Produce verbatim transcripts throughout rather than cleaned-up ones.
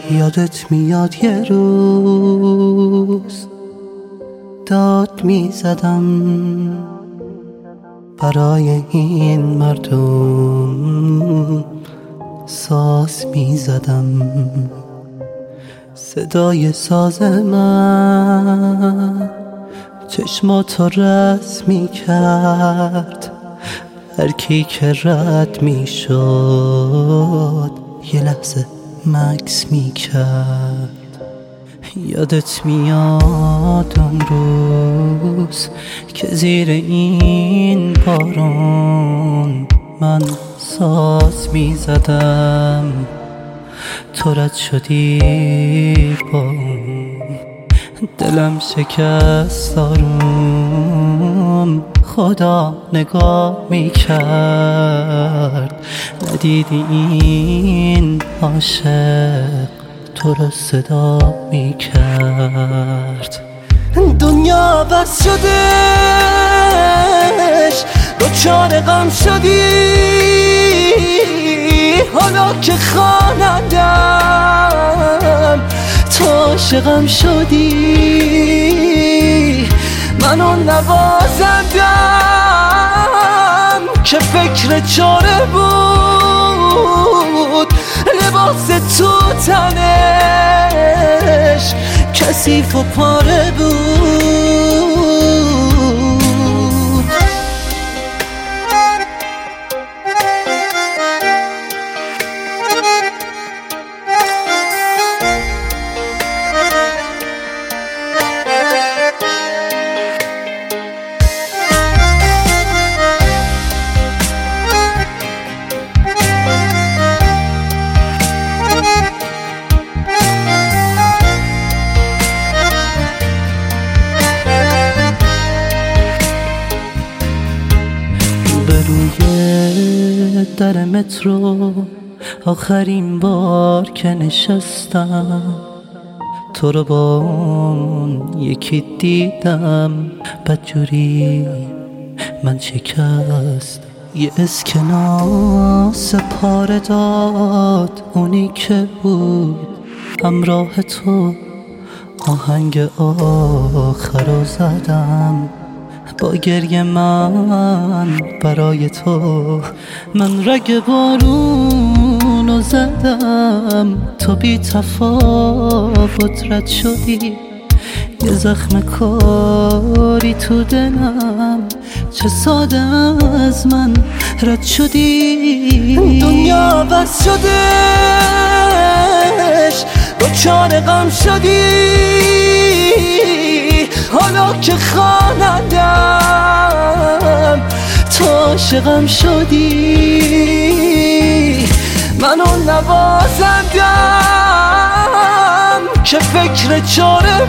یادت میاد یه روز داد میزدم برای این مردم، ساز میزدم. صدای ساز من چشماتو رس میکرد، هر کی که رد میشد یه لحظه مکس میکرد. یادت میاد اون روز که زیر این بارون من ساز میزدم، تو رد شدی با دلم شکست آروم. خدا نگاه میکرد، ندیدی این عاشق تو رو صدا میکرد. دنیا بس شدش، دوچار غم شدی، حالا که خوانندم تو عاشقم شدی. من اون نوازندم که فکر چاره بود، لباس تو تنش کثیف و پاره بود. روی در مترو آخرین بار که نشستم، تو رو با اون یکی دیدم، بدجوری من شکست. یه اسکناس پاره داد اونی که بود همراه تو، آهنگ آخر رو زدم با گریه من برای تو. من رگ بارونو زدم، تو بی تفاوت رد شدی، یه زخم کاری تو دلم، چه ساده از من رد شدی. دنیا بس شدش، دوچار غم شدی، حالا که خوانندم تو عاشقم شدی. من اون نوازندم که فکر چاره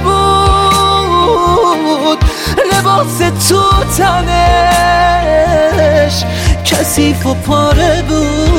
بود، لباس تو تنش کثیف و پاره بود.